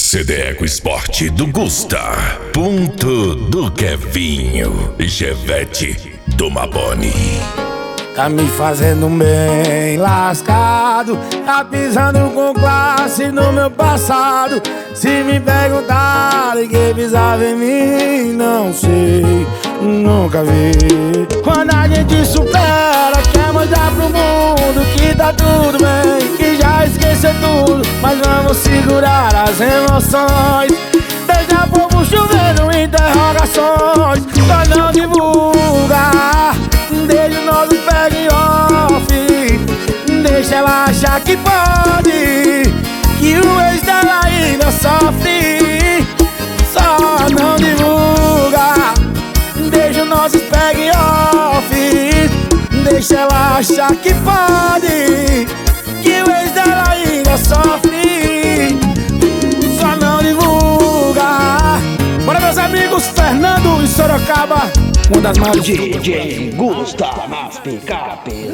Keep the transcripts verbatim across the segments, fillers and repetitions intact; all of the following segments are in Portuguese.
C D Eco Sport do Gusta, ponto do Kevinho, Chevette do Maboni. Tá me fazendo bem lascado, tá pisando com classe no meu passado. Se me perguntarem quem pisava em mim, não sei, nunca vi. Quando a gente supera, quer mostrar pro mundo que tá tudo bem, que já esqueceu tudo, mas vamos segurar as emoções. Deixa o povo chovendo interrogações, pra não divulgar. Deixa o nosso peg off, deixa ela achar que pode, que o ex dela ainda sofre. Só não divulga. Deixa o nosso peg off, deixa ela achar que pode, que o ex dela ainda sofre. Só não divulga. Bora, meus amigos, Fernando e Sorocaba, uma das maiores. D J Gusta nas picapes.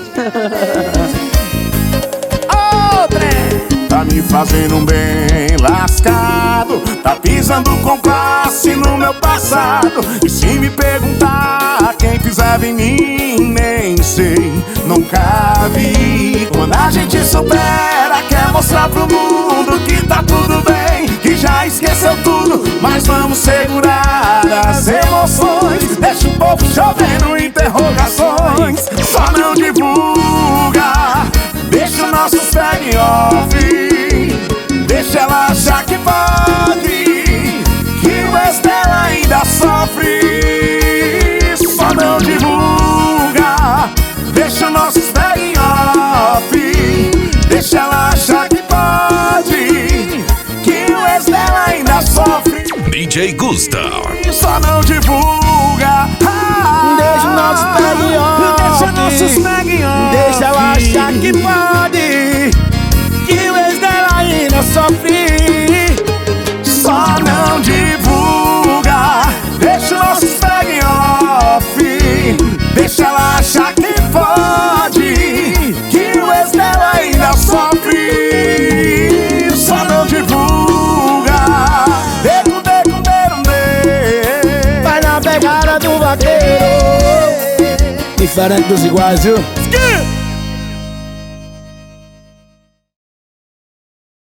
Tá me fazendo bem lascado, tá pisando com classe no meu passado. E se me perguntar quem pisava em mim, nem sei, nunca vi. Quando a gente supera, quer mostrar pro mundo que tá tudo bem, que já esqueceu tudo, mas vamos segurar as emoções. Deixa o povo chovendo interrogações, só não divulga. Deixa o nosso peg off, deixa ela achar que pode, que o ex dela ainda sofre. Só não divulga. Deixa o nosso peg off, deixa ela achar que pode, que o ex dela ainda sofre. D J Gusta. Só não divulga. Deixa o nosso peg off, deixa nossos peg off, deixa ela achar que pode, que o ex dela ainda sofre. Só não divulga. Deixa o nosso peg off, deixa ela achar que pode, que o ex dela ainda sofre. Só não divulga. Deco, deco, deco, deco. Vai na pegada do vaqueiro, diferente dos iguais, viu?